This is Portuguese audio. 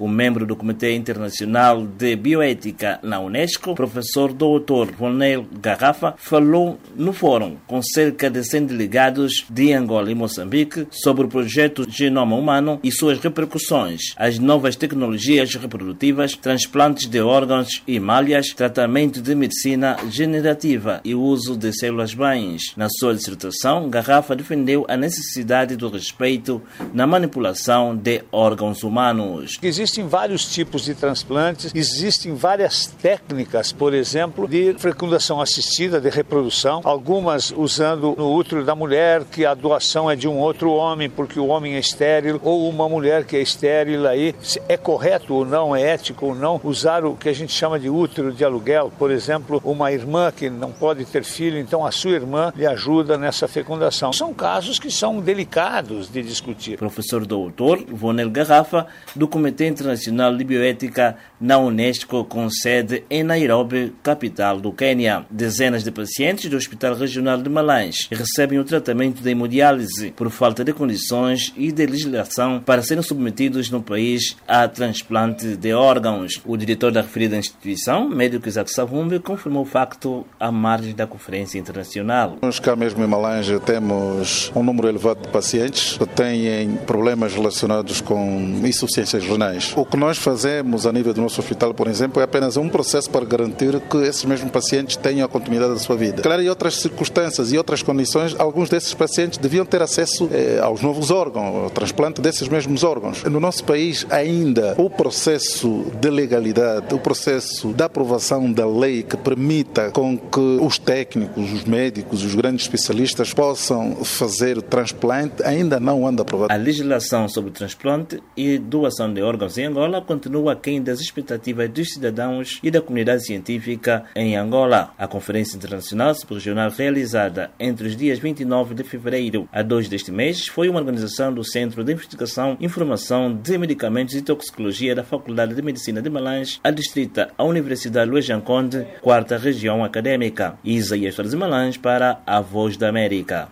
O membro do Comitê Internacional de Bioética na Unesco, professor Dr. Vonel Garrafa, falou no fórum com cerca de 100 delegados de Angola e Moçambique sobre o projeto Genoma Humano e suas repercussões, as novas tecnologias reprodutivas, transplantes de órgãos e malhas, tratamento de medicina generativa e o uso de células-mães. Na sua dissertação, Garrafa defendeu a necessidade do respeito na manipulação de órgãos humanos. Existem vários tipos de transplantes, existem várias técnicas, por exemplo, de fecundação assistida, de reprodução, algumas usando no útero da mulher, que a doação é de um outro homem, porque o homem é estéril, ou uma mulher que é estéril. Aí é correto ou não, é ético ou não usar o que a gente chama de útero de aluguel, por exemplo, uma irmã que não pode ter filho, então a sua irmã lhe ajuda nessa fecundação. São casos que são delicados de discutir. Professor Dr. Vonel Garrafa, do Comitê Internacional de Bioética na Unesco, com sede em Nairobi, capital do Quênia. Dezenas de pacientes do Hospital Regional de Malães recebem o tratamento de hemodiálise por falta de condições e de legislação para serem submetidos no país a transplante de órgãos. O diretor da referida instituição, médico Isaac Savumbi, confirmou o facto à margem da conferência internacional. Nós cá mesmo em Malanja temos um número elevado de pacientes que têm problemas relacionados com insuficiências renais. O que nós fazemos a nível do nosso hospital, por exemplo, é apenas um processo para garantir que esses mesmos pacientes tenham a continuidade da sua vida. Claro, em outras circunstâncias e outras condições, alguns desses pacientes deviam ter acesso aos novos órgãos, ao transplante desses mesmos órgãos. No nosso país, ainda o processo de legalidade, o processo da aprovação da lei que permita com que os técnicos, os médicos, os grandes especialistas possam fazer o transplante, ainda não anda aprovado. A legislação sobre o transplante e doação de órgãos em Angola continua aquém das expectativas dos cidadãos e da comunidade científica em Angola. A Conferência Internacional Subregional, realizada entre os dias 29 de fevereiro a 2 deste mês, foi uma organização do Centro de Investigação e Informação de Medicamentos e Toxicologia da Faculdade de Medicina de Malães, adstrita à Universidade Luís Conde, 4ª Região Académica. Isaías Malães para a Voz da América.